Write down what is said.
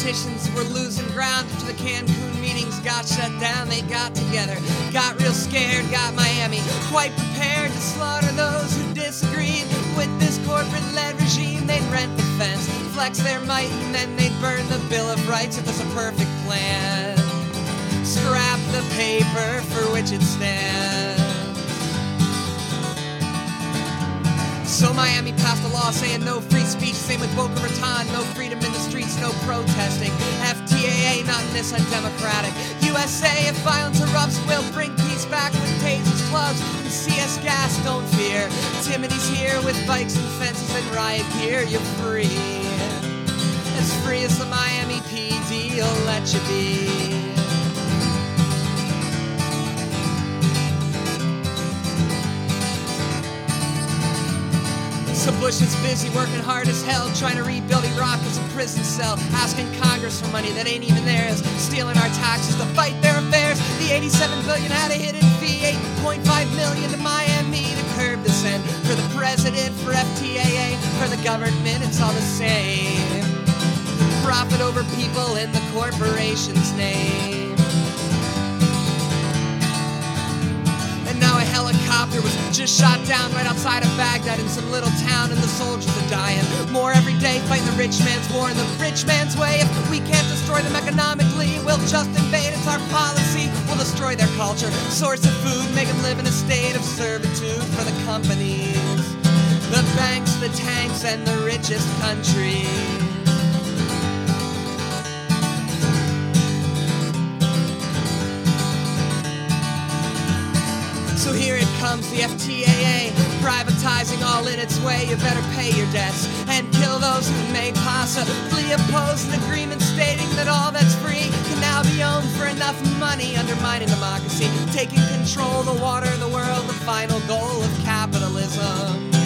politicians were losing ground after the Cancun meetings got shut down. They got together, got real scared, got Miami quite prepared to slaughter those who disagreed with this corporate-led regime. They'd rent the fence, flex their might, and then they'd burn the Bill of Rights. It was a perfect plan. Scrap the paper for which it stands. So Miami passed a law saying no free speech, same with Boca Raton, no freedom in the streets, no protesting. FTAA, not in this undemocratic USA. If violence erupts, we'll bring peace back with tasers, clubs, and CS gas, don't fear. Timothys here with bikes and fences and riot gear, you're free. As free as the Miami PD will let you be. So Bush is busy working hard as hell, trying to rebuild Iraq as a prison cell, asking Congress for money that ain't even theirs, stealing our taxes to fight their affairs. The $87 billion had a hidden fee, $8.5 million to Miami to curb dissent. For the president, for FTAA, for the government, it's all the same. Profit over people in the corporation's name. Now a helicopter was just shot down right outside of Baghdad in some little town, and the soldiers are dying. More every day fighting the rich man's war in the rich man's way. If we can't destroy them economically, we'll just invade. It's our policy. We'll destroy their culture, source of food, make them live in a state of servitude for the companies, the banks, the tanks, and the richest countries. So here it comes, the FTAA, privatizing all in its way. You better pay your debts and kill those who may possibly oppose an agreement stating that all that's free can now be owned for enough money, undermining democracy, taking control of the water, the world, the final goal of capitalism.